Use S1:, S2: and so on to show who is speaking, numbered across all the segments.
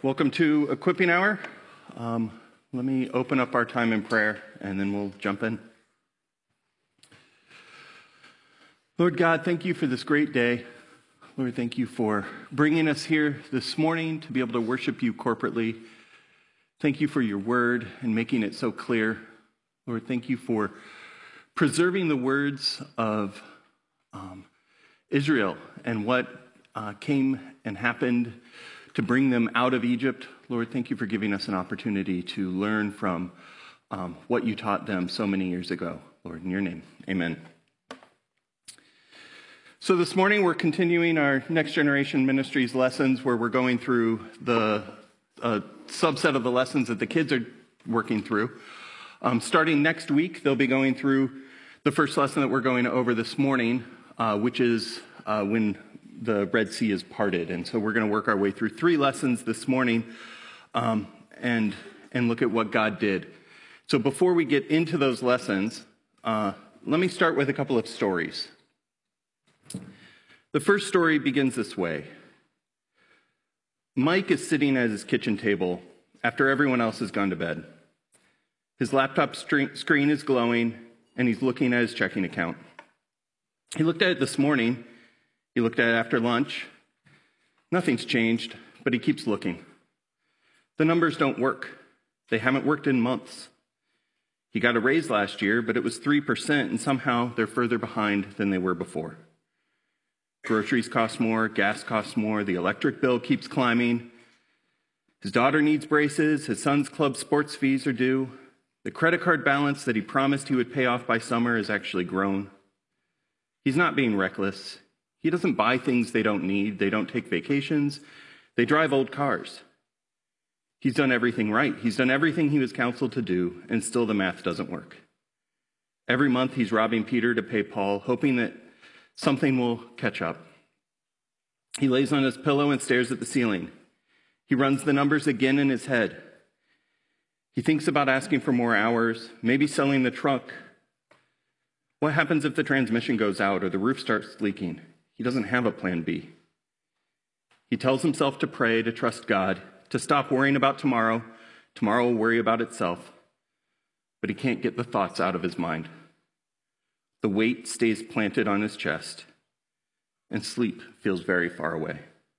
S1: Welcome to Equipping Hour. Let me open up our time in prayer, and then we'll jump in. Lord God, thank you for this great day. Lord, thank you for bringing us here this morning to be able to worship you corporately. Thank you for your word and making it so clear. Lord, thank you for preserving the words of Israel and what came and happened to bring them out of Egypt. Lord, thank you for giving us an opportunity to learn from what you taught them so many years ago. Lord, in your name, amen. So this morning we're continuing our Next Generation Ministries lessons where we're going through the subset of the lessons that the kids are working through. Starting next week, they'll be going through the first lesson that we're going over this morning, which is when the Red Sea is parted. And so we're going to work our way through 3 lessons this morning and look at what God did. So before we get into those lessons, let me start with a couple of stories. The first story begins this way. Mike is sitting at his kitchen table after everyone else has gone to bed. His laptop screen is glowing, and he's looking at his checking account. He looked at it this morning. He looked at it after lunch. Nothing's changed, but he keeps looking. The numbers don't work. They haven't worked in months. He got a raise last year, but it was 3%, and somehow they're further behind than they were before. Groceries cost more, gas costs more, the electric bill keeps climbing. His daughter needs braces, his son's club sports fees are due. The credit card balance that he promised he would pay off by summer has actually grown. He's not being reckless. He doesn't buy things they don't need. They don't take vacations. They drive old cars. He's done everything right. He's done everything he was counseled to do, and still the math doesn't work. Every month he's robbing Peter to pay Paul, hoping that something will catch up. He lays on his pillow and stares at the ceiling. He runs the numbers again in his head. He thinks about asking for more hours, maybe selling the truck. What happens if the transmission goes out or the roof starts leaking? He doesn't have a plan B. He tells himself to pray, to trust God, to stop worrying about tomorrow. Tomorrow will worry about itself. But he can't get the thoughts out of his mind. The weight stays planted on his chest, and sleep feels very far away.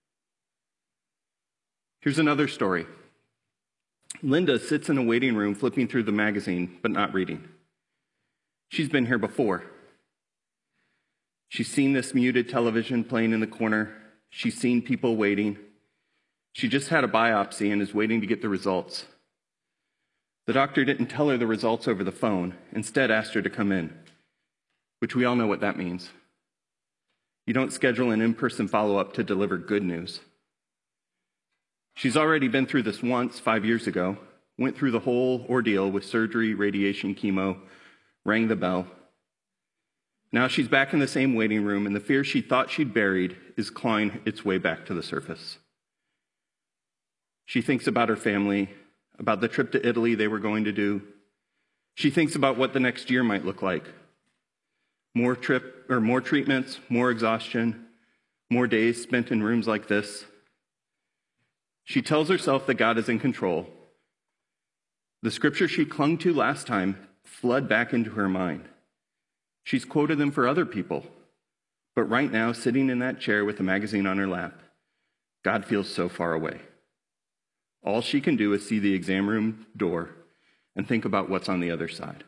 S1: Here's another story. Linda sits in a waiting room flipping through the magazine, but not reading. She's been here before. She's seen this muted television playing in the corner. She's seen people waiting. She just had a biopsy and is waiting to get the results. The doctor didn't tell her the results over the phone, instead asked her to come in, which we all know what that means. You don't schedule an in-person follow-up to deliver good news. She's already been through this once 5 years ago, went through the whole ordeal with surgery, radiation, chemo, rang the bell. Now she's back in the same waiting room, and the fear she thought she'd buried is clawing its way back to the surface. She thinks about her family, about the trip to Italy they were going to do. She thinks about what the next year might look like. More treatments, more exhaustion, more days spent in rooms like this. She tells herself that God is in control. The scripture she clung to last time flood back into her mind. She's quoted them for other people, but right now, sitting in that chair with a magazine on her lap, God feels so far away. All she can do is see the exam room door and think about what's on the other side.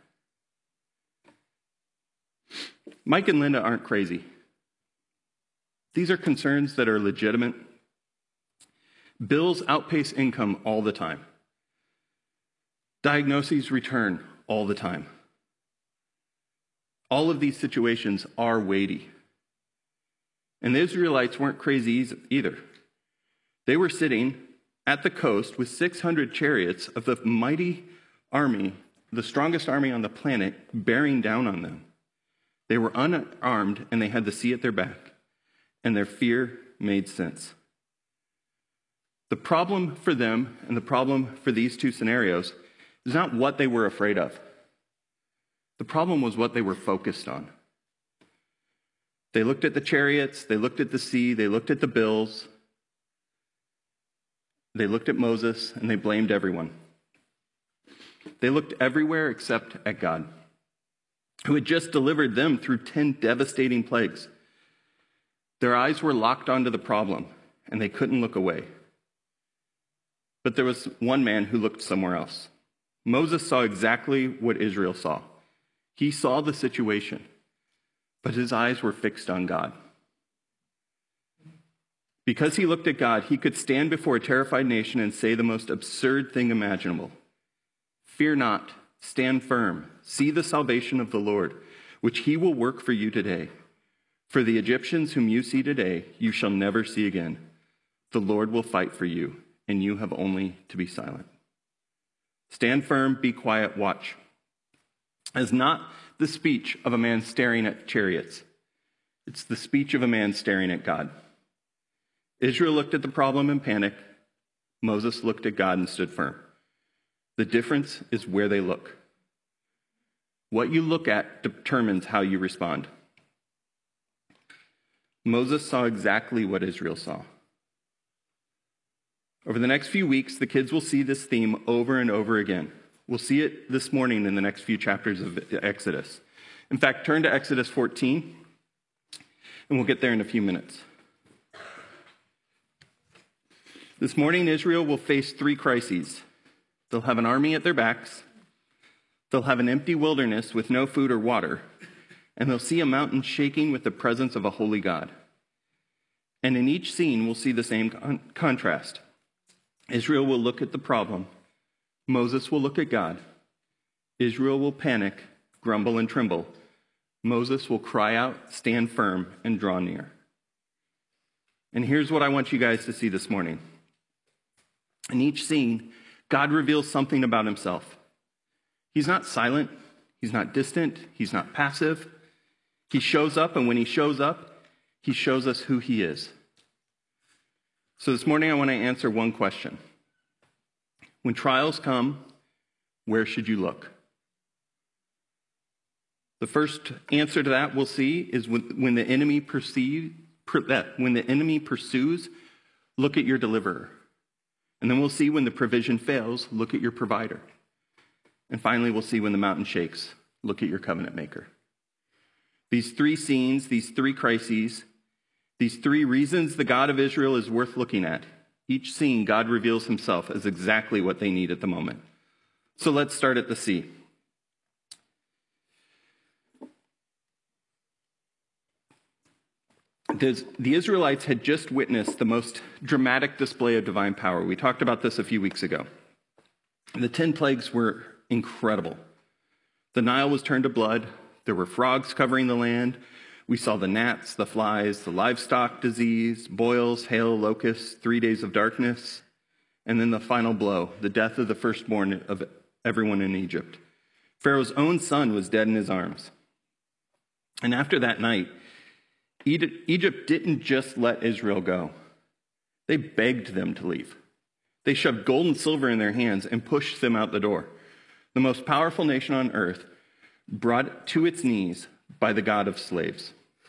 S1: Mike and Linda aren't crazy. These are concerns that are legitimate. Bills outpace income all the time. Diagnoses return all the time. All of these situations are weighty. And the Israelites weren't crazy either. They were sitting at the coast with 600 chariots of the mighty army, the strongest army on the planet, bearing down on them. They were unarmed, and they had the sea at their back, and their fear made sense. The problem for them and the problem for these two scenarios is not what they were afraid of. The problem was what they were focused on. They looked at the chariots, they looked at the sea, they looked at the bills, They looked at Moses and they blamed everyone. They looked everywhere except at God, who had just delivered them through 10 devastating plagues. Their eyes were locked onto the problem, and they couldn't look away. But there was one man who looked somewhere else. Moses saw exactly what Israel saw. He saw the situation, but his eyes were fixed on God. Because he looked at God, he could stand before a terrified nation and say the most absurd thing imaginable. Fear not, stand firm, see the salvation of the Lord, which he will work for you today. For the Egyptians whom you see today, you shall never see again. The Lord will fight for you, and you have only to be silent. Stand firm, be quiet, watch. As not the speech of a man staring at chariots. It's the speech of a man staring at God. Israel looked at the problem in panic. Moses looked at God and stood firm. The difference is where they look. What you look at determines how you respond. Moses saw exactly what Israel saw. Over the next few weeks, the kids will see this theme over and over again. We'll see it this morning in the next few chapters of Exodus. In fact, turn to Exodus 14, and we'll get there in a few minutes. This morning, Israel will face 3 crises. They'll have an army at their backs, they'll have an empty wilderness with no food or water, and they'll see a mountain shaking with the presence of a holy God. And in each scene, we'll see the same contrast. Israel will look at the problem. Moses will look at God. Israel will panic, grumble, and tremble. Moses will cry out, stand firm, and draw near. And here's what I want you guys to see this morning. In each scene, God reveals something about himself. He's not silent. He's not distant. He's not passive. He shows up, and when he shows up, he shows us who he is. So this morning, I want to answer one question. When trials come, where should you look? The first answer to that we'll see is when the enemy pursues, look at your deliverer. And then we'll see when the provision fails, look at your provider. And finally, we'll see when the mountain shakes, look at your covenant maker. These 3 scenes, these 3 crises, these 3 reasons the God of Israel is worth looking at. Each scene, God reveals himself as exactly what they need at the moment. So let's start at the sea. The Israelites had just witnessed the most dramatic display of divine power. We talked about this a few weeks ago. The 10 plagues were incredible. The Nile was turned to blood. There were frogs covering the land. We saw the gnats, the flies, the livestock disease, boils, hail, locusts, 3 days of darkness, and then the final blow, the death of the firstborn of everyone in Egypt. Pharaoh's own son was dead in his arms. And after that night, Egypt didn't just let Israel go. They begged them to leave. They shoved gold and silver in their hands and pushed them out the door. The most powerful nation on earth brought to its knees by the God of slaves.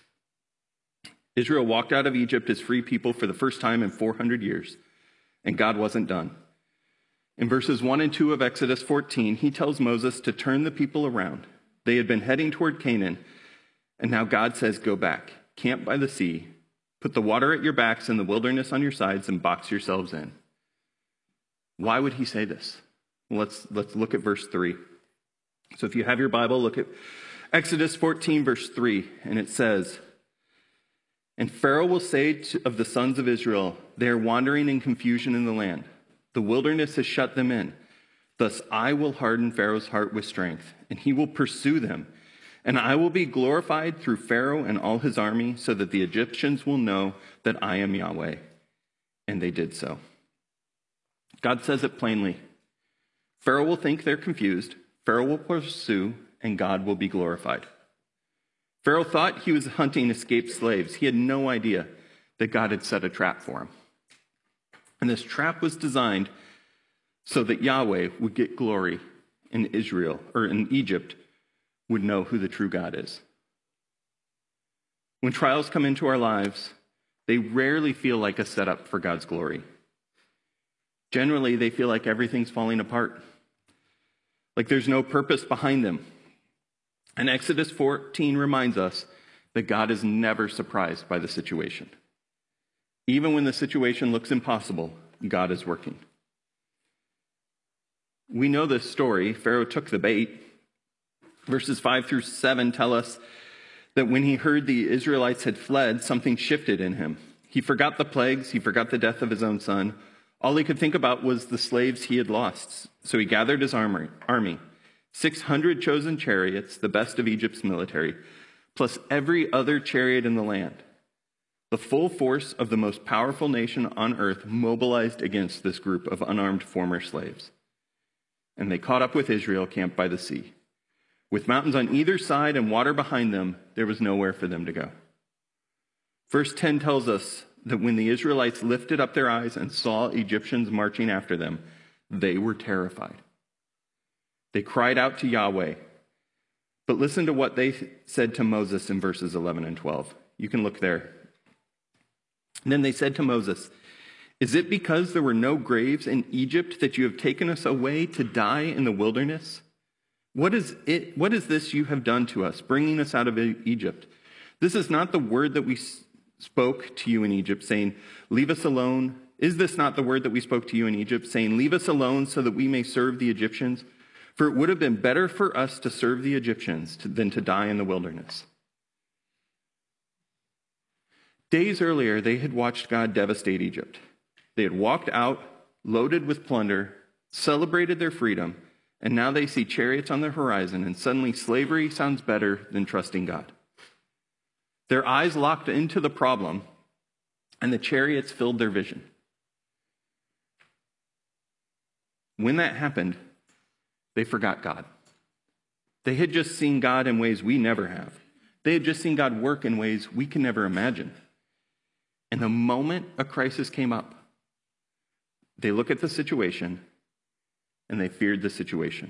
S1: Israel walked out of Egypt as free people for the first time in 400 years, and God wasn't done. In verses 1 and 2 of Exodus 14, he tells Moses to turn the people around. They had been heading toward Canaan, and now God says, go back, camp by the sea, put the water at your backs and the wilderness on your sides, and box yourselves in. Why would he say this? Well, let's look at verse 3. So if you have your Bible, look at Exodus 14, verse 3, and it says, and Pharaoh will say of the sons of Israel, they are wandering in confusion in the land. The wilderness has shut them in. Thus I will harden Pharaoh's heart with strength, and he will pursue them. And I will be glorified through Pharaoh and all his army, so that the Egyptians will know that I am Yahweh. And they did so. God says it plainly. Pharaoh will think they're confused. Pharaoh will pursue, and God will be glorified. Pharaoh thought he was hunting escaped slaves. He had no idea that God had set a trap for him. And this trap was designed so that Yahweh would get glory in Israel, or in Egypt, would know who the true God is. When trials come into our lives, they rarely feel like a setup for God's glory. Generally, they feel like everything's falling apart, like there's no purpose behind them. And Exodus 14 reminds us that God is never surprised by the situation. Even when the situation looks impossible, God is working. We know this story. Pharaoh took the bait. Verses 5 through 7 tell us that when he heard the Israelites had fled, something shifted in him. He forgot the plagues. He forgot the death of his own son. All he could think about was the slaves he had lost. So he gathered his army, 600 chosen chariots, the best of Egypt's military, plus every other chariot in the land. The full force of the most powerful nation on earth mobilized against this group of unarmed former slaves. And they caught up with Israel, camped by the sea. With mountains on either side and water behind them, there was nowhere for them to go. Verse 10 tells us that when the Israelites lifted up their eyes and saw Egyptians marching after them, they were terrified. They cried out to Yahweh. But listen to what they said to Moses in verses 11 and 12. You can look there. And then they said to Moses, "Is it because there were no graves in Egypt that you have taken us away to die in the wilderness? What is this you have done to us, bringing us out of Egypt? This is not the word that we spoke to you in Egypt, saying, 'Leave us alone.' Is this not the word that we spoke to you in Egypt, saying, 'Leave us alone so that we may serve the Egyptians'? For it would have been better for us to serve the Egyptians than to die in the wilderness." Days earlier, they had watched God devastate Egypt. They had walked out, loaded with plunder, celebrated their freedom, and now they see chariots on the horizon, and suddenly slavery sounds better than trusting God. Their eyes locked into the problem, and the chariots filled their vision. When that happened, they forgot God. They had just seen God in ways we never have. They had just seen God work in ways we can never imagine. And the moment a crisis came up, they look at the situation and they feared the situation.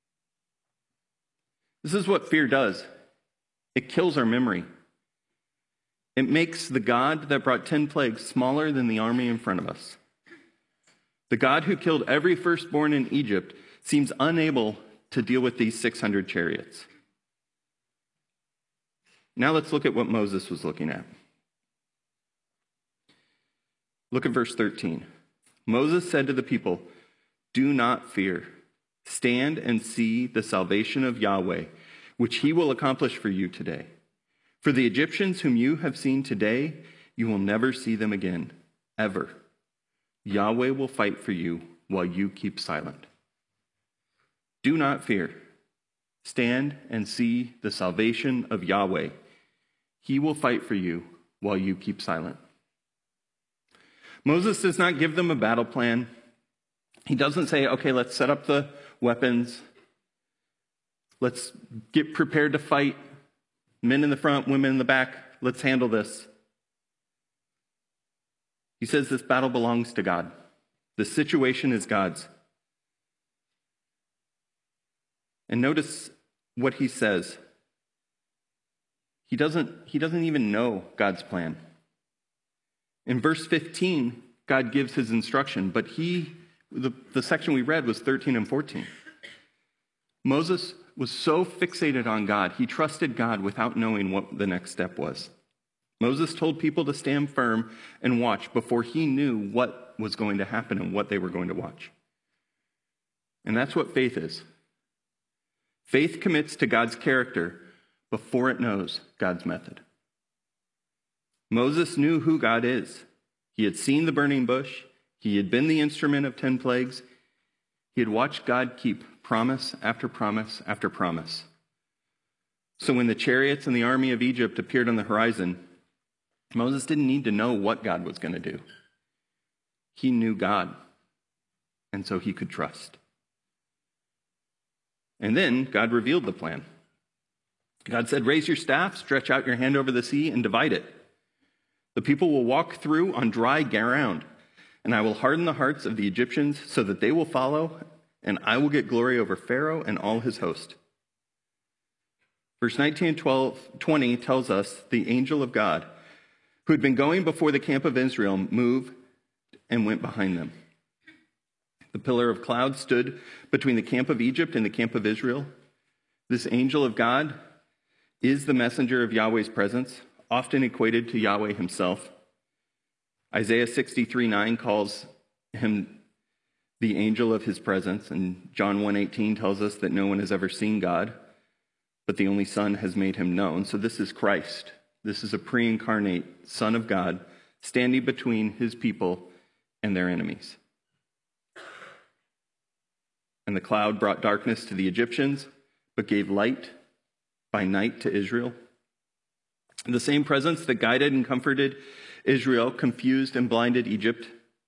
S1: This is what fear does. It kills our memory. It makes the God that brought 10 plagues smaller than the army in front of us. The God who killed every firstborn in Egypt seems unable to deal with these 600 chariots. Now let's look at what Moses was looking at. Look at verse 13. Moses said to the people, "Do not fear. Stand and see the salvation of Yahweh, which he will accomplish for you today. For the Egyptians whom you have seen today, you will never see them again, ever. Yahweh will fight for you while you keep silent. Do not fear. Stand and see the salvation of Yahweh. He will fight for you while you keep silent." Moses does not give them a battle plan. He doesn't say, "Okay, let's set up the weapons. Let's get prepared to fight. Men in the front, women in the back. Let's handle this." He says this battle belongs to God. The situation is God's. And notice what he says. He doesn't even know God's plan. In verse 15, God gives his instruction, but the section we read was 13 and 14. Moses was so fixated on God, he trusted God without knowing what the next step was. Moses told people to stand firm and watch before he knew what was going to happen and what they were going to watch. And that's what faith is. Faith commits to God's character before it knows God's method. Moses knew who God is. He had seen the burning bush. He had been the instrument of 10 plagues. He had watched God keep promise after promise after promise. So when the chariots and the army of Egypt appeared on the horizon, Moses didn't need to know what God was going to do. He knew God, and so he could trust. And then God revealed the plan. God said, "Raise your staff, stretch out your hand over the sea, and divide it. The people will walk through on dry ground, and I will harden the hearts of the Egyptians so that they will follow, and I will get glory over Pharaoh and all his host." Verse 19 and 20 tells us the angel of God, who had been going before the camp of Israel, moved and went behind them. The pillar of cloud stood between the camp of Egypt and the camp of Israel. This angel of God is the messenger of Yahweh's presence, often equated to Yahweh himself. Isaiah 63:9 calls him the angel of his presence, and John 1:18 tells us that no one has ever seen God, but the only Son has made him known. So this is Christ. This is a pre-incarnate Son of God standing between his people and their enemies. And the cloud brought darkness to the Egyptians, but gave light by night to Israel. The same presence that guided and comforted Israel confused and blinded Egypt.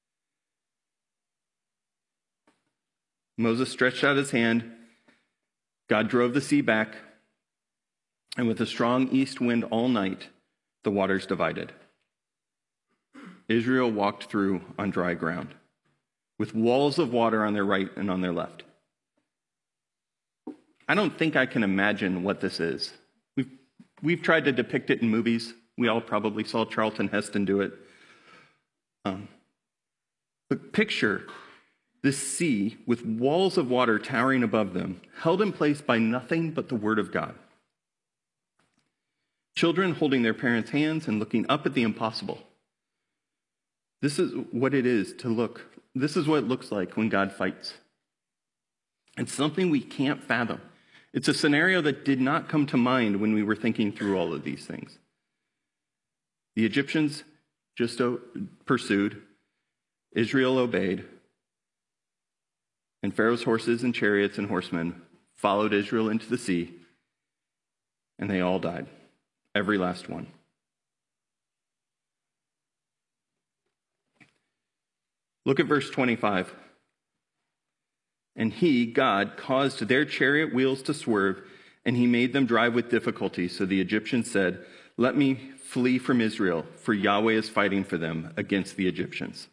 S1: Moses stretched out his hand. God drove the sea back. And with a strong east wind all night, the waters divided. Israel walked through on dry ground, with walls of water on their right and on their left. I don't think I can imagine what this is. We've tried to depict it in movies. We all probably saw Charlton Heston do it. But picture this sea with walls of water towering above them, held in place by nothing but the word of God. Children holding their parents' hands and looking up at the impossible. This is what it is to look. This is what it looks like when God fights. It's something we can't fathom. It's a scenario that did not come to mind when we were thinking through all of these things. The Egyptians just pursued. Israel obeyed. And Pharaoh's horses and chariots and horsemen followed Israel into the sea. And they all died. Every last one. Look at verse 25. And he, God, caused their chariot wheels to swerve, and he made them drive with difficulty. So the Egyptians said, "Let me flee from Israel, for Yahweh is fighting for them against the Egyptians."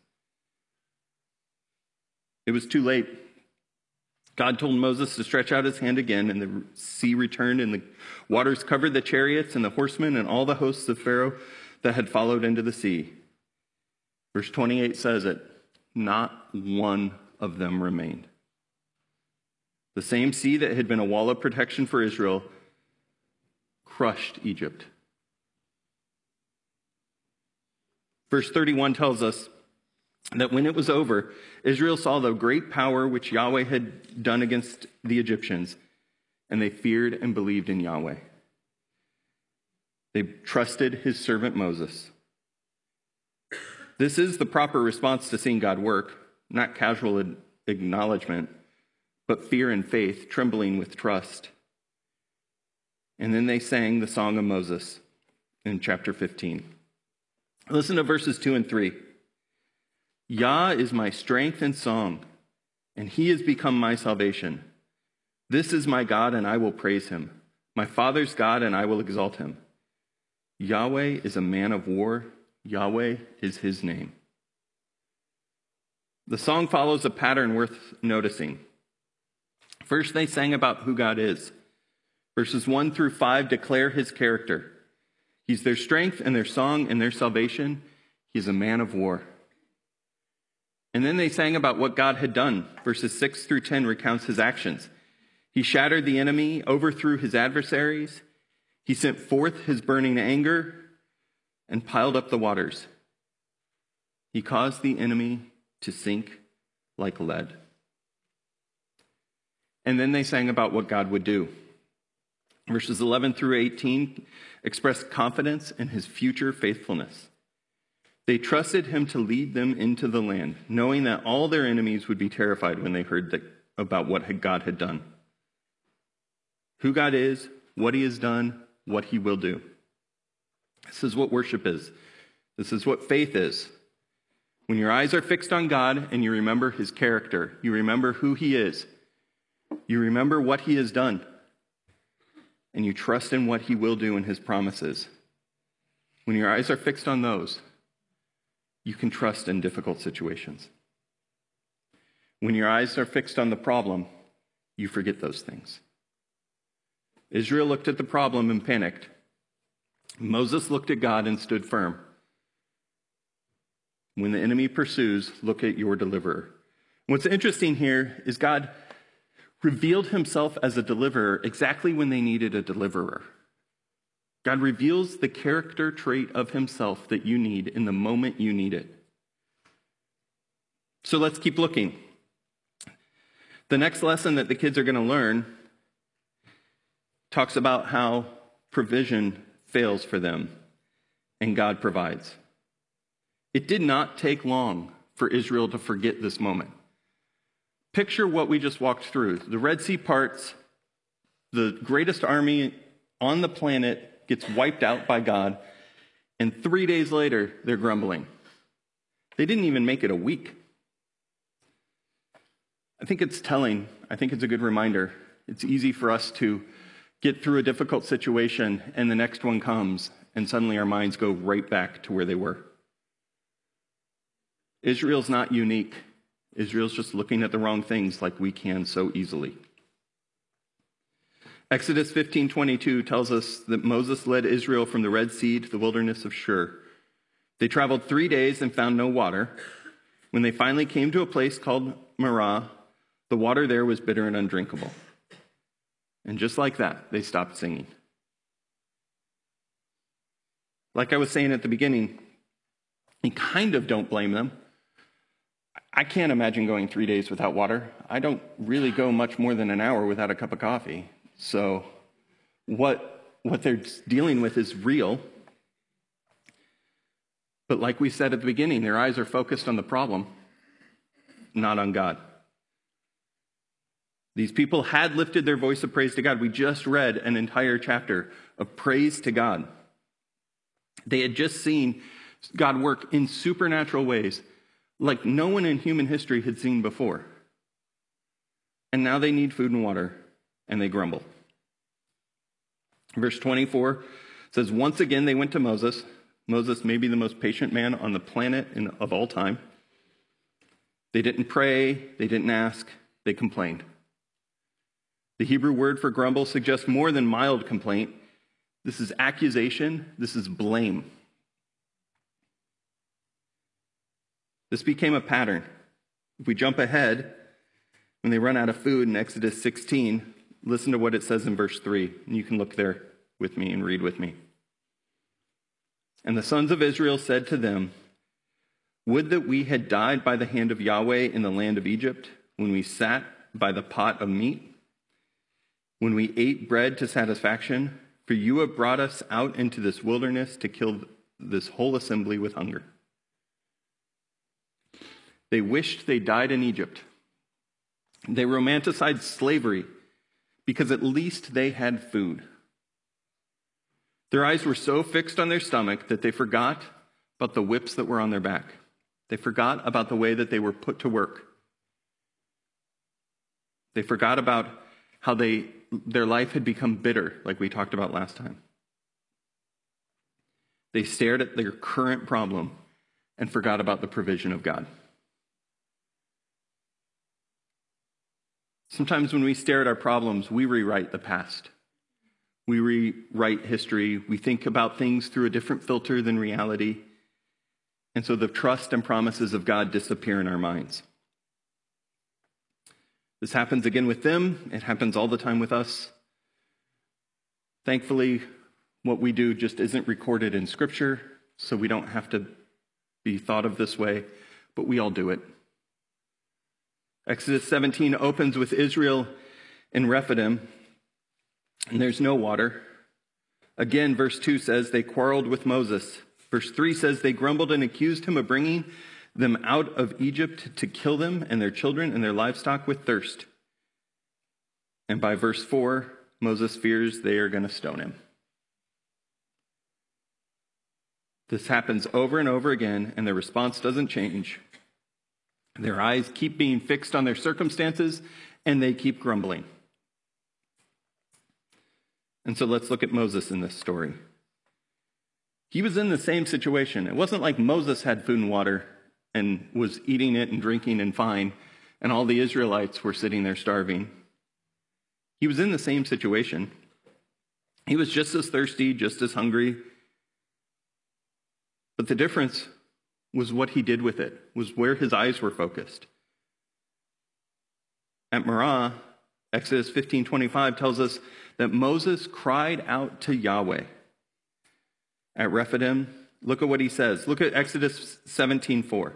S1: It was too late. God told Moses to stretch out his hand again, and the sea returned, and the waters covered the chariots and the horsemen and all the hosts of Pharaoh that had followed into the sea. Verse 28 says it, not one of them remained. The same sea that had been a wall of protection for Israel crushed Egypt. Verse 31 tells us that when it was over, Israel saw the great power which Yahweh had done against the Egyptians, and they feared and believed in Yahweh. They trusted his servant Moses. This is the proper response to seeing God work, not casual acknowledgement, but fear and faith, trembling with trust. And then they sang the song of Moses in chapter 15. Listen to verses 2 and 3. Yah is my strength and song, and he has become my salvation. This is my God, and I will praise him. My father's God, and I will exalt him. Yahweh is a man of war. Yahweh is his name. The song follows a pattern worth noticing. First, they sang about who God is. Verses 1 through 5 declare his character. He's their strength and their song and their salvation. He's a man of war. And then they sang about what God had done. Verses 6 through 10 recounts his actions. He shattered the enemy, overthrew his adversaries. He sent forth his burning anger and piled up the waters. He caused the enemy to sink like lead. And then they sang about what God would do. Verses 11 through 18 express confidence in his future faithfulness. They trusted him to lead them into the land, knowing that all their enemies would be terrified when they heard about what God had done. Who God is, what he has done, what he will do. This is what worship is. This is what faith is. When your eyes are fixed on God and you remember his character, you remember who he is, you remember what he has done, and you trust in what he will do in his promises. When your eyes are fixed on those, you can trust in difficult situations. When your eyes are fixed on the problem, you forget those things. Israel looked at the problem and panicked. Moses looked at God and stood firm. When the enemy pursues, look at your deliverer. What's interesting here is God revealed himself as a deliverer exactly when they needed a deliverer. God reveals the character trait of himself that you need in the moment you need it. So let's keep looking. The next lesson that the kids are going to learn talks about how provision fails for them and God provides. It did not take long for Israel to forget this moment. Picture what we just walked through. The Red Sea parts, the greatest army on the planet gets wiped out by God, and 3 days later, they're grumbling. They didn't even make it a week. I think it's telling. I think it's a good reminder. It's easy for us to get through a difficult situation, and the next one comes, and suddenly our minds go right back to where they were. Israel's not unique. Israel's just looking at the wrong things like we can so easily. Exodus 15:22 tells us that Moses led Israel from the Red Sea to the wilderness of Shur. They traveled 3 days and found no water. When they finally came to a place called Marah, the water there was bitter and undrinkable. And just like that, they stopped singing. Like I was saying at the beginning, you kind of don't blame them. I can't imagine going 3 days without water. I don't really go much more than an hour without a cup of coffee. So what they're dealing with is real. But like we said at the beginning, their eyes are focused on the problem, not on God. These people had lifted their voice of praise to God. We just read an entire chapter of praise to God. They had just seen God work in supernatural ways like no one in human history had seen before. And now they need food and water, and they grumble. Verse 24 says, once again they went to Moses. Moses may be the most patient man on the planet of all time. They didn't pray, they didn't ask, they complained. The Hebrew word for grumble suggests more than mild complaint. This is accusation, this is blame. This became a pattern. If we jump ahead, when they run out of food in Exodus 16, listen to what it says in verse 3. And you can look there with me and read with me. And the sons of Israel said to them, would that we had died by the hand of Yahweh in the land of Egypt, when we sat by the pot of meat, when we ate bread to satisfaction, for you have brought us out into this wilderness to kill this whole assembly with hunger. They wished they died in Egypt. They romanticized slavery because at least they had food. Their eyes were so fixed on their stomach that they forgot about the whips that were on their back. They forgot about the way that they were put to work. They forgot about how their life had become bitter, like we talked about last time. They stared at their current problem and forgot about the provision of God. Sometimes when we stare at our problems, we rewrite the past. We rewrite history. We think about things through a different filter than reality. And so the trust and promises of God disappear in our minds. This happens again with them. It happens all the time with us. Thankfully, what we do just isn't recorded in Scripture, so we don't have to be thought of this way, but we all do it. Exodus 17 opens with Israel in Rephidim, and there's no water. Again, verse 2 says they quarreled with Moses. Verse 3 says they grumbled and accused him of bringing them out of Egypt to kill them and their children and their livestock with thirst. And by verse 4, Moses fears they are going to stone him. This happens over and over again, and their response doesn't change. Their eyes keep being fixed on their circumstances, and they keep grumbling. And so let's look at Moses in this story. He was in the same situation. It wasn't like Moses had food and water and was eating it and drinking and fine, and all the Israelites were sitting there starving. He was in the same situation. He was just as thirsty, just as hungry. But the difference was what he did with it, was where his eyes were focused. At Marah, Exodus 15:25 tells us that Moses cried out to Yahweh. At Rephidim, look at what he says. Look at Exodus 17:4.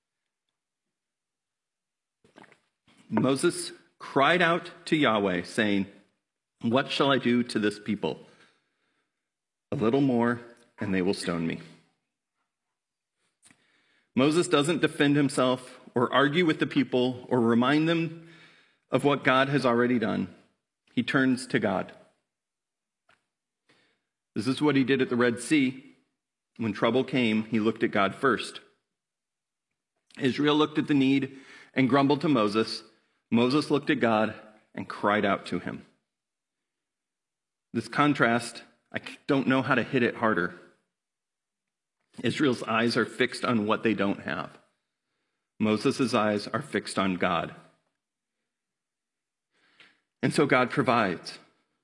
S1: Moses cried out to Yahweh, saying, "What shall I do to this people? A little more, and they will stone me." Moses doesn't defend himself or argue with the people or remind them of what God has already done. He turns to God. This is what he did at the Red Sea. When trouble came, he looked at God first. Israel looked at the need and grumbled to Moses. Moses looked at God and cried out to him. This contrast, I don't know how to hit it harder. Israel's eyes are fixed on what they don't have. Moses' eyes are fixed on God. And so God provides.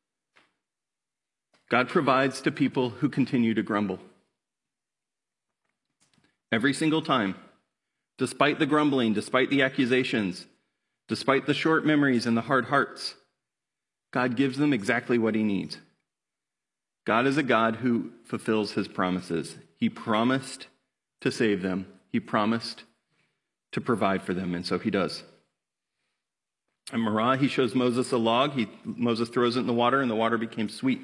S1: God provides to people who continue to grumble. Every single time, despite the grumbling, despite the accusations, despite the short memories and the hard hearts, God gives them exactly what he needs. God is a God who fulfills his promises. He promised to save them. He promised to provide for them, and so he does. At Marah, he shows Moses a log. Moses throws it in the water, and the water became sweet.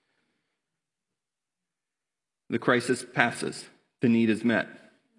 S1: The crisis passes. The need is met.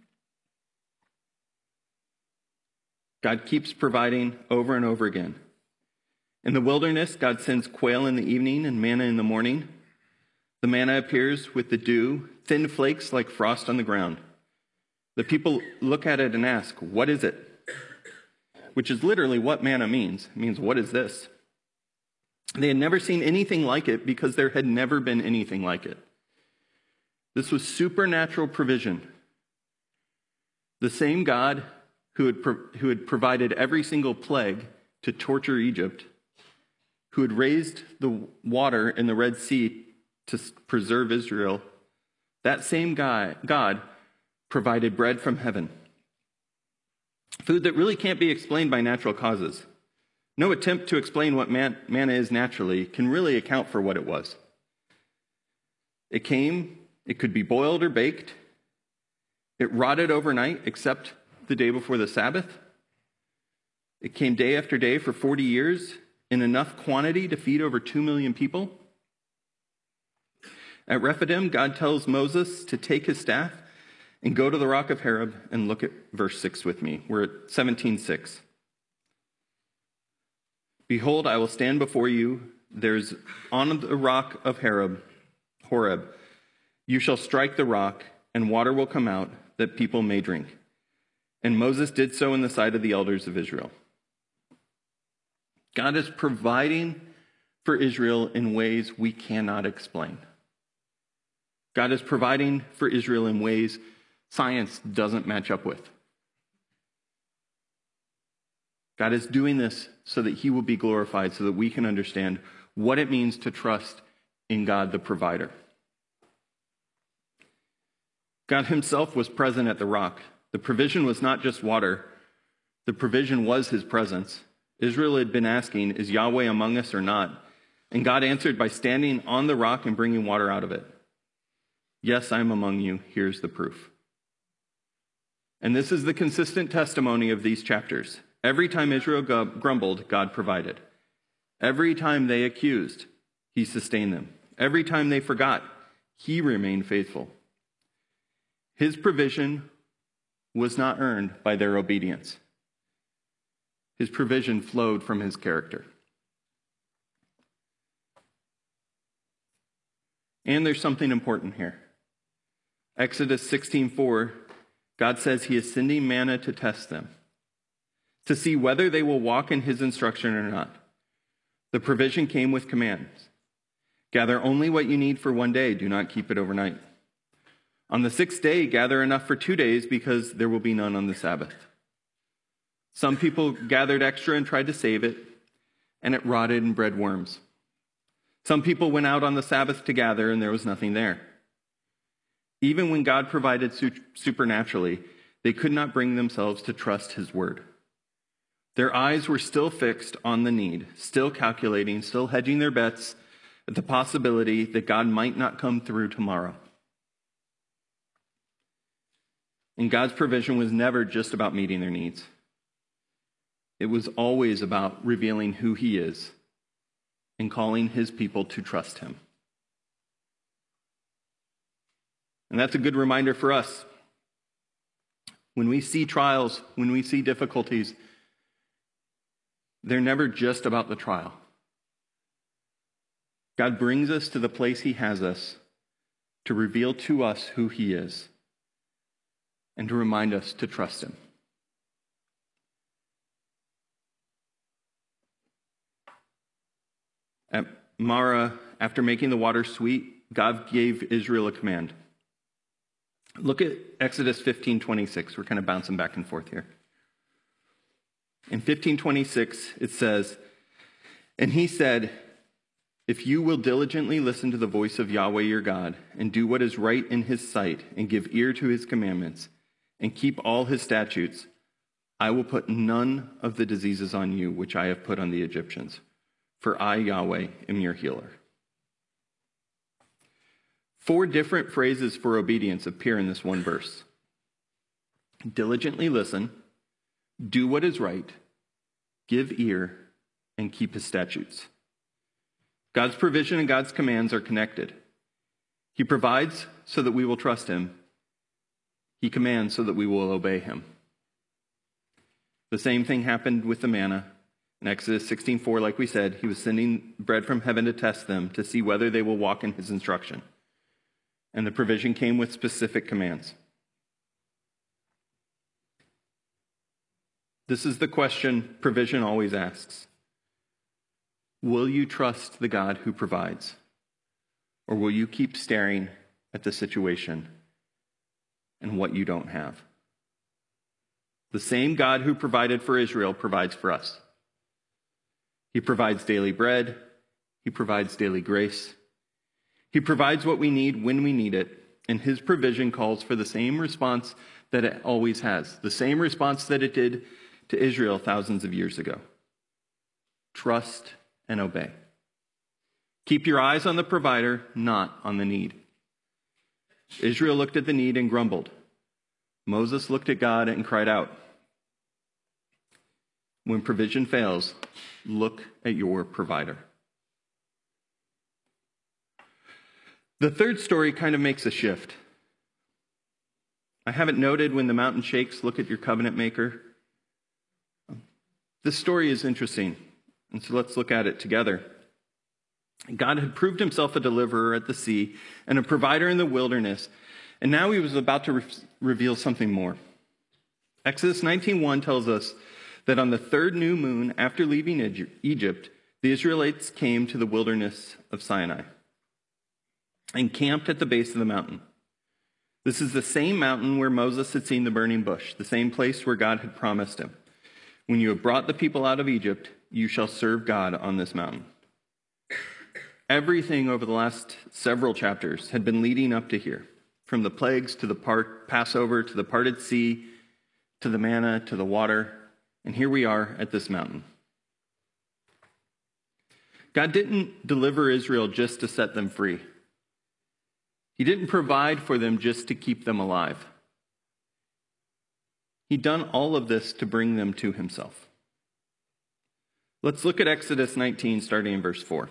S1: God keeps providing over and over again. In the wilderness, God sends quail in the evening and manna in the morning. The manna appears with the dew, thin flakes like frost on the ground. The people look at it and ask, "What is it?" Which is literally what manna means. It means, what is this? They had never seen anything like it because there had never been anything like it. This was supernatural provision. The same God who had provided every single plague to torture Egypt, who had raised the water in the Red Sea to preserve Israel, that same God provided bread from heaven. Food that really can't be explained by natural causes. No attempt to explain what manna is naturally can really account for what it was. It could be boiled or baked. It rotted overnight, except the day before the Sabbath. It came day after day for 40 years in enough quantity to feed over 2 million people. At Rephidim, God tells Moses to take his staff and go to the rock of Horeb and look at verse 6 with me. We're at 17:6. "Behold, I will stand before you. There's on the rock of Horeb. You shall strike the rock, and water will come out, that people may drink." And Moses did so in the sight of the elders of Israel. God is providing for Israel in ways we cannot explain. God is providing for Israel in ways science doesn't match up with. God is doing this so that he will be glorified, so that we can understand what it means to trust in God the provider. God himself was present at the rock. The provision was not just water. The provision was his presence. Israel had been asking, "Is Yahweh among us or not?" And God answered by standing on the rock and bringing water out of it. "Yes, I am among you. Here's the proof." And this is the consistent testimony of these chapters. Every time Israel grumbled, God provided. Every time they accused, he sustained them. Every time they forgot, he remained faithful. His provision was not earned by their obedience. His provision flowed from his character. And there's something important here. Exodus 16:4, God says he is sending manna to test them, to see whether they will walk in his instruction or not. The provision came with commands. Gather only what you need for 1 day. Do not keep it overnight. On the 6th day, gather enough for 2 days, because there will be none on the Sabbath. Some people gathered extra and tried to save it, and it rotted and bred worms. Some people went out on the Sabbath to gather, and there was nothing there. Even when God provided supernaturally, they could not bring themselves to trust his word. Their eyes were still fixed on the need, still calculating, still hedging their bets at the possibility that God might not come through tomorrow. And God's provision was never just about meeting their needs. It was always about revealing who he is and calling his people to trust him. And that's a good reminder for us. When we see trials, when we see difficulties, they're never just about the trial. God brings us to the place he has us to reveal to us who he is and to remind us to trust him. At Marah, after making the water sweet, God gave Israel a command. Look at Exodus 15:26. We're kind of bouncing back and forth here. In 15:26, it says, "And he said, if you will diligently listen to the voice of Yahweh your God and do what is right in his sight and give ear to his commandments and keep all his statutes, I will put none of the diseases on you which I have put on the Egyptians. For I, Yahweh, am your healer." 4 different phrases for obedience appear in this one verse. Diligently listen, do what is right, give ear, and keep his statutes. God's provision and God's commands are connected. He provides so that we will trust him. He commands so that we will obey him. The same thing happened with the manna. In Exodus 16:4, like we said, he was sending bread from heaven to test them, to see whether they will walk in his instruction. And the provision came with specific commands. This is the question provision always asks. Will you trust the God who provides? Or will you keep staring at the situation and what you don't have? The same God who provided for Israel provides for us. He provides daily bread. He provides daily grace. He provides what we need when we need it, and his provision calls for the same response that it always has, the same response that it did to Israel thousands of years ago. Trust and obey. Keep your eyes on the provider, not on the need. Israel looked at the need and grumbled. Moses looked at God and cried out. When provision fails, look at your provider. The third story kind of makes a shift. I have it noted, when the mountain shakes, look at your covenant maker. This story is interesting, and so let's look at it together. God had proved himself a deliverer at the sea and a provider in the wilderness, and now he was about to reveal something more. Exodus 19:1 tells us that on the 3rd new moon after leaving Egypt, the Israelites came to the wilderness of Sinai and camped at the base of the mountain. This is the same mountain where Moses had seen the burning bush, the same place where God had promised him. When you have brought the people out of Egypt, you shall serve God on this mountain. Everything over the last several chapters had been leading up to here, from the plagues to the Passover, to the parted sea, to the manna, to the water, and here we are at this mountain. God didn't deliver Israel just to set them free. He didn't provide for them just to keep them alive. He'd done all of this to bring them to himself. Let's look at Exodus 19, starting in verse 4.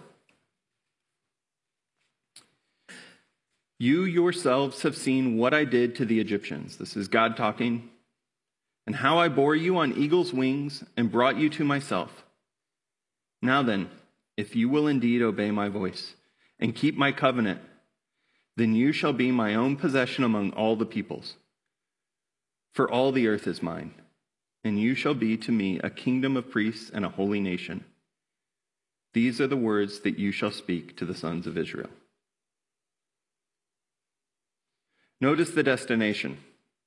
S1: You yourselves have seen what I did to the Egyptians. This is God talking. And how I bore you on eagle's wings and brought you to myself. Now then, if you will indeed obey my voice and keep my covenant, then you shall be my own possession among all the peoples. For all the earth is mine, and you shall be to me a kingdom of priests and a holy nation. These are the words that you shall speak to the sons of Israel. Notice the destination.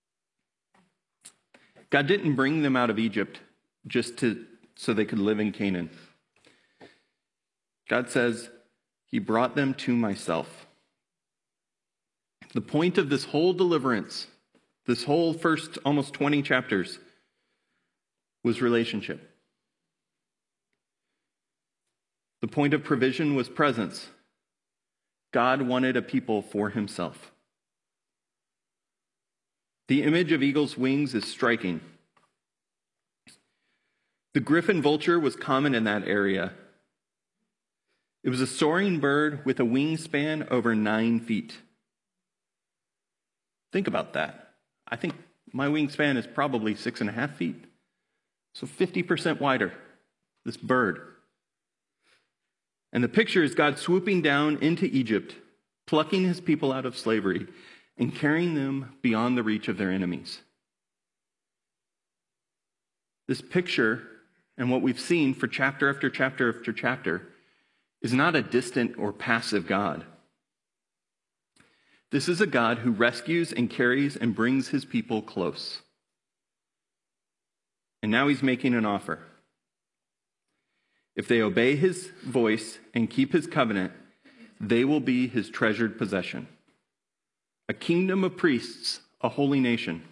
S1: God didn't bring them out of Egypt just so they could live in Canaan. God says, he brought them to myself. The point of this whole deliverance, this whole first almost 20 chapters, was relationship. The point of provision was presence. God wanted a people for himself. The image of eagle's wings is striking. The griffin vulture was common in that area. It was a soaring bird with a wingspan over 9 feet. Think about that. I think my wingspan is probably 6.5 feet. So 50% wider, this bird. And the picture is God swooping down into Egypt, plucking his people out of slavery, and carrying them beyond the reach of their enemies. This picture, and what we've seen for chapter after chapter after chapter, is not a distant or passive God. This is a God who rescues and carries and brings his people close. And now he's making an offer. If they obey his voice and keep his covenant, they will be his treasured possession. A kingdom of priests, a holy nation.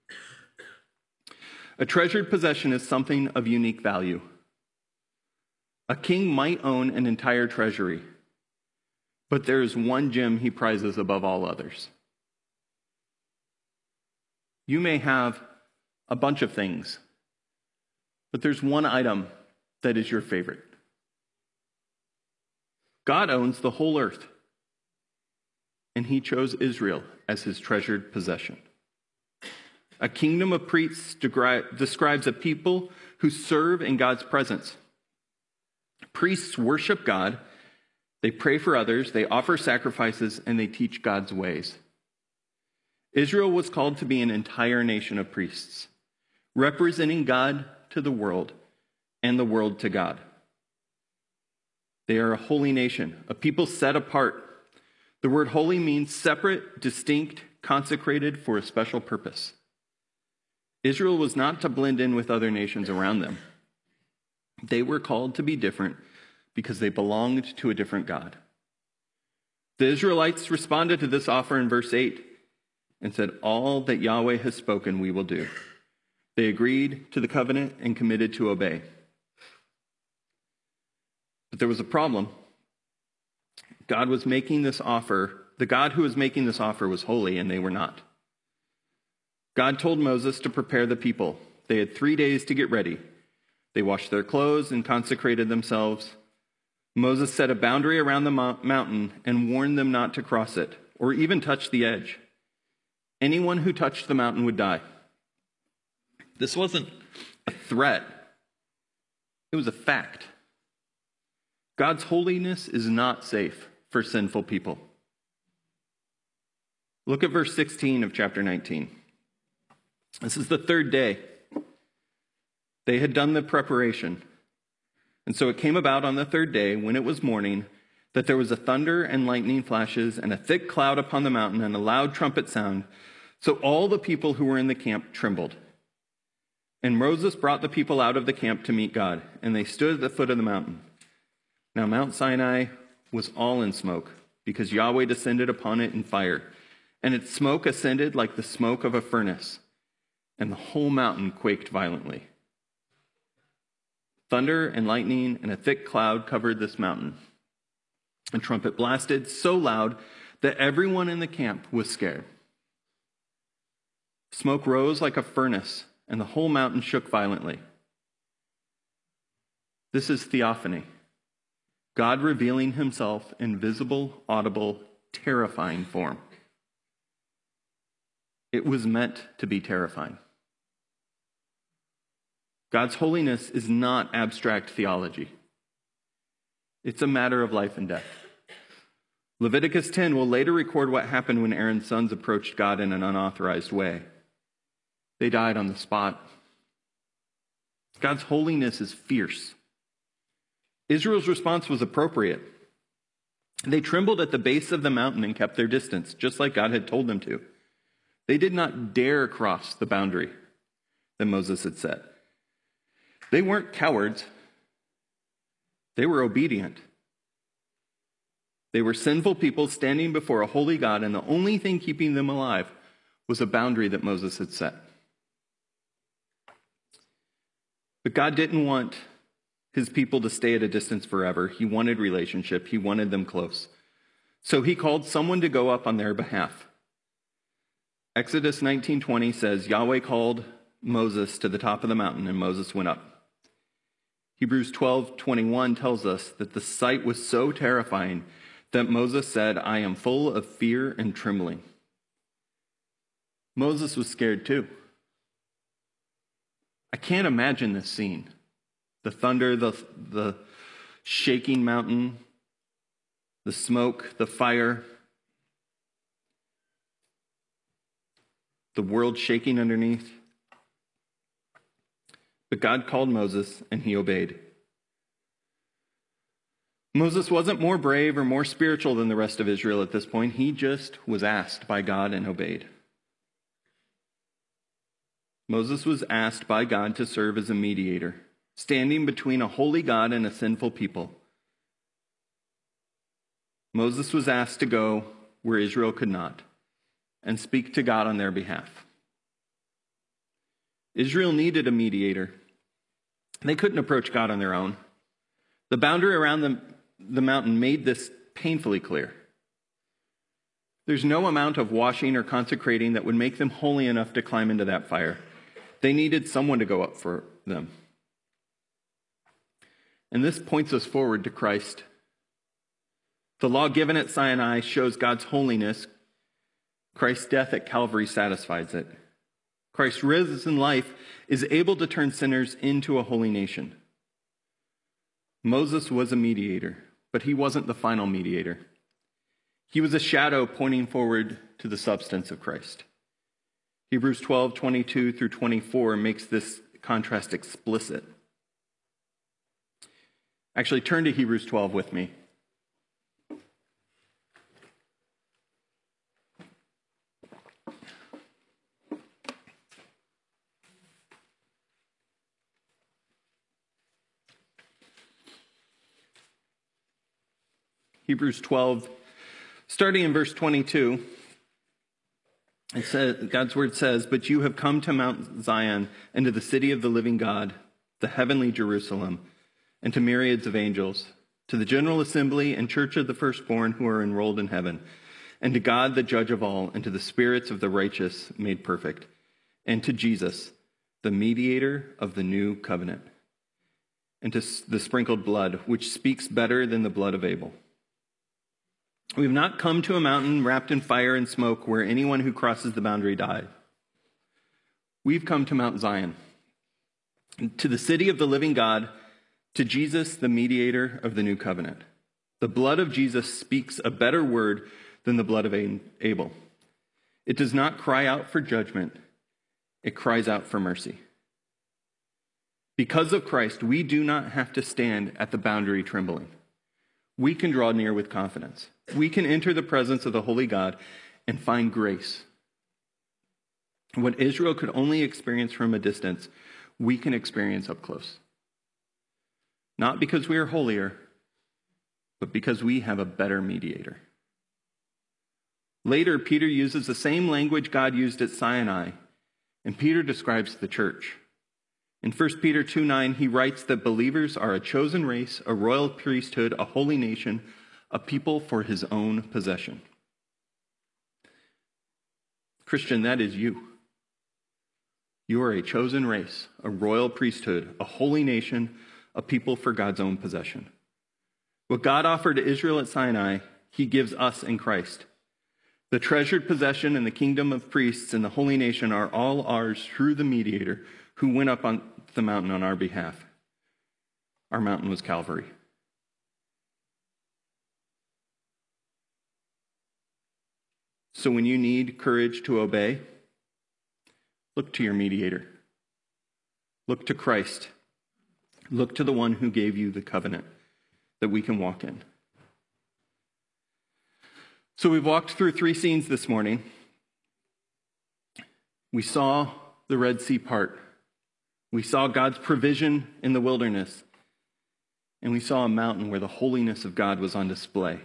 S1: A treasured possession is something of unique value. A king might own an entire treasury, but there is one gem he prizes above all others. You may have a bunch of things, but there's one item that is your favorite. God owns the whole earth, and he chose Israel as his treasured possession. A kingdom of priests describes a people who serve in God's presence. Priests worship God, they pray for others, they offer sacrifices, and they teach God's ways. Israel was called to be an entire nation of priests, representing God to the world and the world to God. They are a holy nation, a people set apart. The word holy means separate, distinct, consecrated for a special purpose. Israel was not to blend in with other nations around them. They were called to be different because they belonged to a different God. The Israelites responded to this offer in verse 8 and said, "All that Yahweh has spoken we will do." They agreed to the covenant and committed to obey. But there was a problem. God was making this offer. The God who was making this offer was holy, and they were not. God told Moses to prepare the people. They had 3 days to get ready. They washed their clothes and consecrated themselves. Moses set a boundary around the mountain and warned them not to cross it or even touch the edge. Anyone who touched the mountain would die. This wasn't a threat. It was a fact. God's holiness is not safe for sinful people. Look at verse 16 of chapter 19. This is the third day. They had done the preparation. And so it came about on the third day, when it was morning, that there was a thunder and lightning flashes and a thick cloud upon the mountain and a loud trumpet sound. So all the people who were in the camp trembled. And Moses brought the people out of the camp to meet God, and they stood at the foot of the mountain. Now Mount Sinai was all in smoke, because Yahweh descended upon it in fire, and its smoke ascended like the smoke of a furnace, and the whole mountain quaked violently. Thunder and lightning and a thick cloud covered this mountain. A trumpet blasted so loud that everyone in the camp was scared. Smoke rose like a furnace, and the whole mountain shook violently. This is theophany. God revealing himself in visible, audible, terrifying form. It was meant to be terrifying. God's holiness is not abstract theology. It's a matter of life and death. Leviticus 10 will later record what happened when Aaron's sons approached God in an unauthorized way. They died on the spot. God's holiness is fierce. Israel's response was appropriate. They trembled at the base of the mountain and kept their distance, just like God had told them to. They did not dare cross the boundary that Moses had set. They weren't cowards. They were obedient. They were sinful people standing before a holy God, and the only thing keeping them alive was a boundary that Moses had set. But God didn't want his people to stay at a distance forever. He wanted relationship. He wanted them close. So he called someone to go up on their behalf. Exodus 19:20 says, Yahweh called Moses to the top of the mountain, and Moses went up. Hebrews 12:21 tells us that the sight was so terrifying that Moses said, I am full of fear and trembling. Moses was scared too. I can't imagine this scene. The thunder, the shaking mountain, the smoke, the fire, the world shaking underneath. But God called Moses, and he obeyed. Moses wasn't more brave or more spiritual than the rest of Israel at this point. He just was asked by God and obeyed. Moses was asked by God to serve as a mediator, standing between a holy God and a sinful people. Moses was asked to go where Israel could not and speak to God on their behalf. Israel needed a mediator. They couldn't approach God on their own. The boundary around the mountain made this painfully clear. There's no amount of washing or consecrating that would make them holy enough to climb into that fire. They needed someone to go up for them. And this points us forward to Christ. The law given at Sinai shows God's holiness. Christ's death at Calvary satisfies it. Christ's risen life is able to turn sinners into a holy nation. Moses was a mediator, but he wasn't the final mediator. He was a shadow pointing forward to the substance of Christ. Hebrews 12:22 through 24 makes this contrast explicit. Actually, turn to Hebrews 12 with me. Hebrews 12, starting in verse 22, it says, God's word says, but you have come to Mount Zion and to the city of the living God, the heavenly Jerusalem, and to myriads of angels, to the general assembly and church of the firstborn who are enrolled in heaven, and to God, the judge of all, and to the spirits of the righteous made perfect, and to Jesus, the mediator of the new covenant, and to the sprinkled blood, which speaks better than the blood of Abel. We have not come to a mountain wrapped in fire and smoke where anyone who crosses the boundary dies. We've come to Mount Zion, to the city of the living God, to Jesus, the mediator of the new covenant. The blood of Jesus speaks a better word than the blood of Abel. It does not cry out for judgment. It cries out for mercy. Because of Christ, we do not have to stand at the boundary trembling. We can draw near with confidence. We can enter the presence of the holy God and find grace. What Israel could only experience from a distance, we can experience up close. Not because we are holier, but because we have a better mediator. Later, Peter uses the same language God used at Sinai, and Peter describes the church. In 1 Peter 2:9, he writes that believers are a chosen race, a royal priesthood, a holy nation, a people for his own possession. Christian, that is you. You are a chosen race, a royal priesthood, a holy nation, a people for God's own possession. What God offered to Israel at Sinai, he gives us in Christ. The treasured possession and the kingdom of priests and the holy nation are all ours through the mediator who went up on the mountain on our behalf. Our mountain was Calvary. So when you need courage to obey, look to your mediator. Look to Christ. Look to the one who gave you the covenant that we can walk in. So we've walked through 3 scenes this morning. We saw the Red Sea part. We saw God's provision in the wilderness. And we saw a mountain where the holiness of God was on display.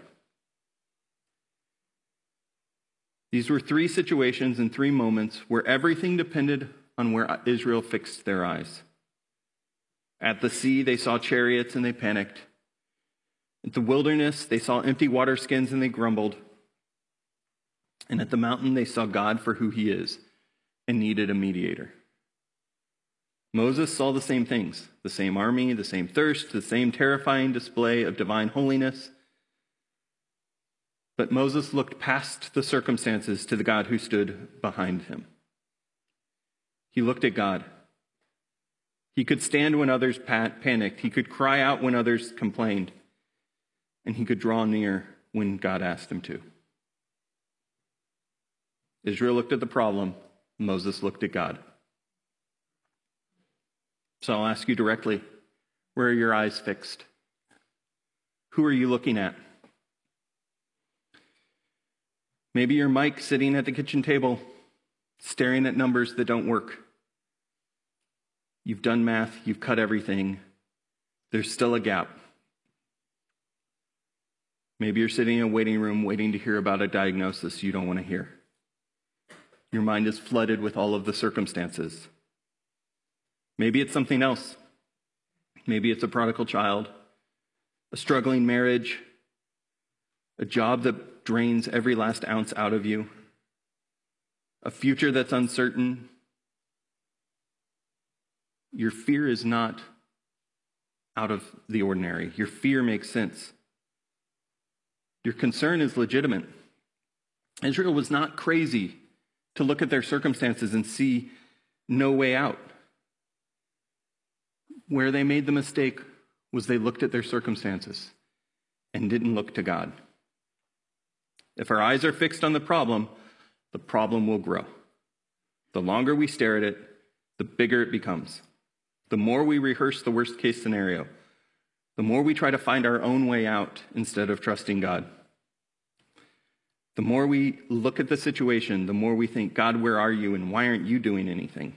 S1: These were 3 situations and 3 moments where everything depended on where Israel fixed their eyes. At the sea, they saw chariots and they panicked. At the wilderness, they saw empty water skins and they grumbled. And at the mountain, they saw God for who he is and needed a mediator. Moses saw the same things, the same army, the same thirst, the same terrifying display of divine holiness. But Moses looked past the circumstances to the God who stood behind him. He looked at God. He could stand when others panicked. He could cry out when others complained. And he could draw near when God asked him to. Israel looked at the problem. Moses looked at God. So I'll ask you directly, where are your eyes fixed? Who are you looking at? Maybe you're Mike sitting at the kitchen table, staring at numbers that don't work. You've done math, you've cut everything. There's still a gap. Maybe you're sitting in a waiting room waiting to hear about a diagnosis you don't want to hear. Your mind is flooded with all of the circumstances. Maybe it's something else. Maybe it's a prodigal child, a struggling marriage, a job that drains every last ounce out of you, a future that's uncertain. Your fear is not out of the ordinary. Your fear makes sense. Your concern is legitimate. Israel was not crazy to look at their circumstances and see no way out. Where they made the mistake was they looked at their circumstances and didn't look to God. If our eyes are fixed on the problem will grow. The longer we stare at it, the bigger it becomes. The more we rehearse the worst case scenario, the more we try to find our own way out instead of trusting God. The more we look at the situation, the more we think, God, where are you and why aren't you doing anything?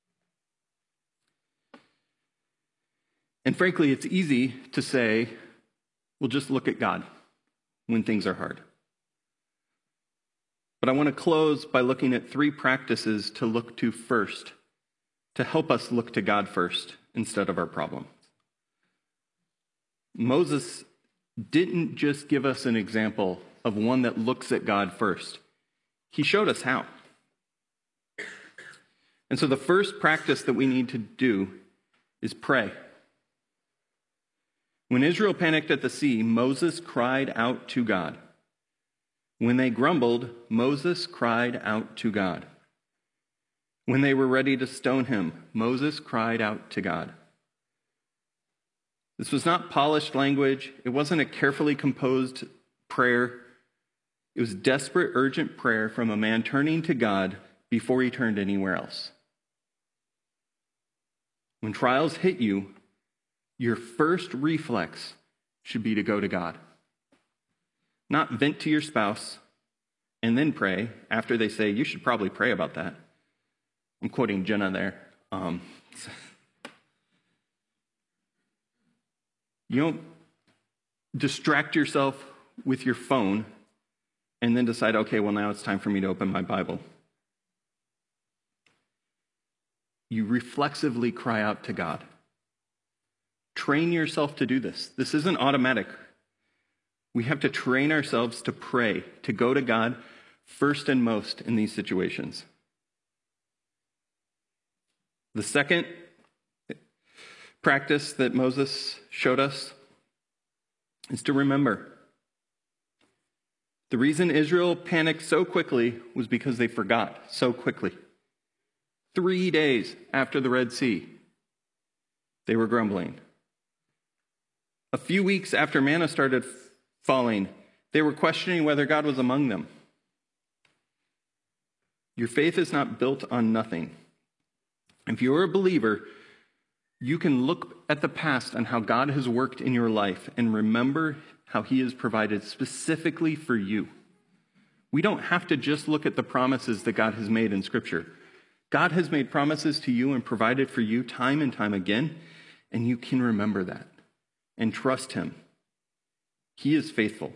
S1: And frankly, it's easy to say, well, just look at God when things are hard. But I want to close by looking at 3 practices to look to first, to help us look to God first instead of our problems. Moses didn't just give us an example of one that looks at God first. He showed us how. And so the first practice that we need to do is pray. When Israel panicked at the sea, Moses cried out to God. When they grumbled, Moses cried out to God. When they were ready to stone him, Moses cried out to God. This was not polished language. It wasn't a carefully composed prayer. It was desperate, urgent prayer from a man turning to God before he turned anywhere else. When trials hit you, your first reflex should be to go to God. Not vent to your spouse and then pray after they say, you should probably pray about that. I'm quoting Jenna there. You don't distract yourself with your phone and then decide, okay, well, now it's time for me to open my Bible. You reflexively cry out to God. Train yourself to do this. This isn't automatic. We have to train ourselves to pray, to go to God first and most in these situations. The second practice that Moses showed us is to remember. The reason Israel panicked so quickly was because they forgot so quickly. 3 days after the Red Sea, they were grumbling. A few weeks after manna started falling, they were questioning whether God was among them. Your faith is not built on nothing. If you're a believer, you can look at the past and how God has worked in your life and remember how he has provided specifically for you. We don't have to just look at the promises that God has made in Scripture. God has made promises to you and provided for you time and time again, and you can remember that and trust him. He is faithful.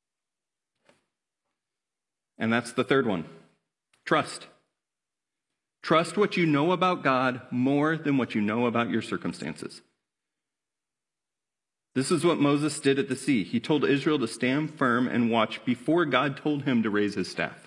S1: And that's the third one. Trust. Trust what you know about God more than what you know about your circumstances. This is what Moses did at the sea. He told Israel to stand firm and watch before God told him to raise his staff.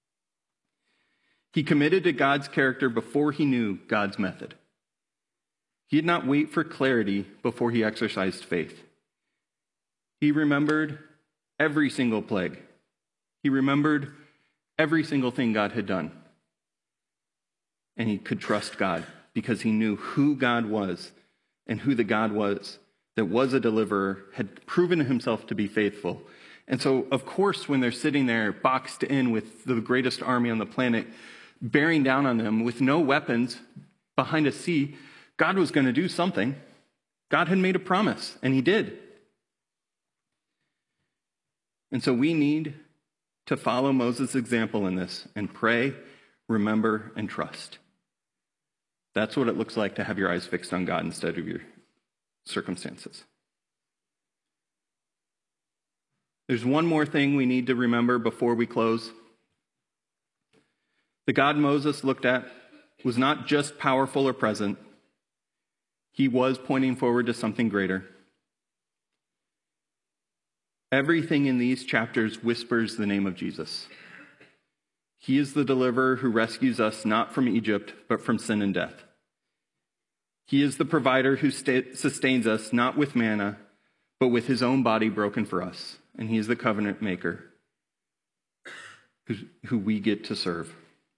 S1: He committed to God's character before he knew God's method. He did not wait for clarity before he exercised faith. He remembered every single plague. He remembered every single thing God had done. And he could trust God because he knew who God was and who the God was that was a deliverer, had proven himself to be faithful. And so, of course, when they're sitting there boxed in with the greatest army on the planet, bearing down on them with no weapons behind a sea, God was going to do something. God had made a promise, and he did. And so we need to follow Moses' example in this and pray, remember, and trust. That's what it looks like to have your eyes fixed on God instead of your circumstances. There's one more thing we need to remember before we close. The God Moses looked at was not just powerful or present. He was pointing forward to something greater. Everything in these chapters whispers the name of Jesus. He is the deliverer who rescues us not from Egypt, but from sin and death. He is the provider who sustains us not with manna, but with his own body broken for us. And he is the covenant maker who we get to serve.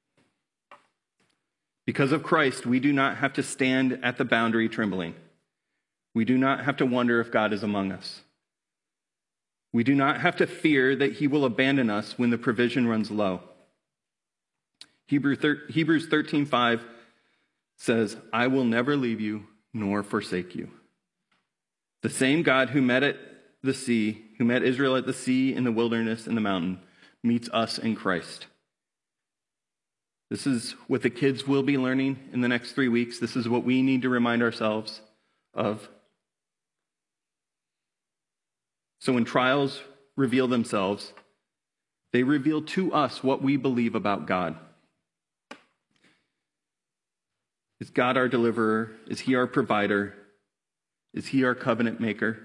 S1: Because of Christ, we do not have to stand at the boundary trembling. We do not have to wonder if God is among us. We do not have to fear that he will abandon us when the provision runs low. Hebrews 13:5 says, I will never leave you nor forsake you. The same God who met Israel at the sea, in the wilderness, in the mountain, meets us in Christ. This is what the kids will be learning in the next 3 weeks. This is what we need to remind ourselves of. So when trials reveal themselves, they reveal to us what we believe about God. Is God our deliverer? Is he our provider? Is he our covenant maker?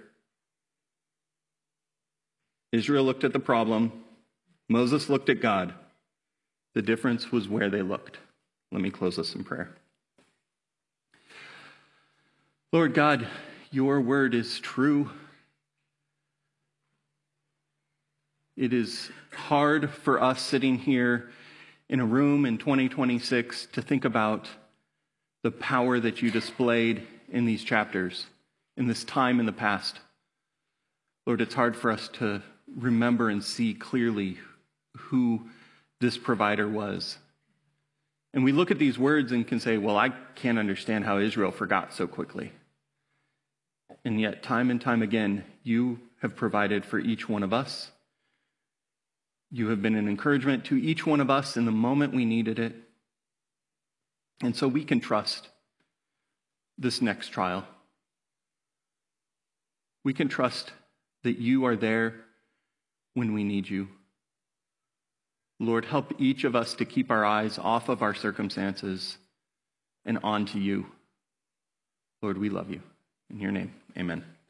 S1: Israel looked at the problem. Moses looked at God. The difference was where they looked. Let me close this in prayer. Lord God, your word is true. It is hard for us sitting here in a room in 2026 to think about the power that you displayed in these chapters, in this time in the past. Lord, it's hard for us to remember and see clearly who this provider was. And we look at these words and can say, well, I can't understand how Israel forgot so quickly. And yet, time and time again, you have provided for each one of us. You have been an encouragement to each one of us in the moment we needed it. And so we can trust this next trial. We can trust that you are there when we need you. Lord, help each of us to keep our eyes off of our circumstances and on to you. Lord, we love you. In your name, amen.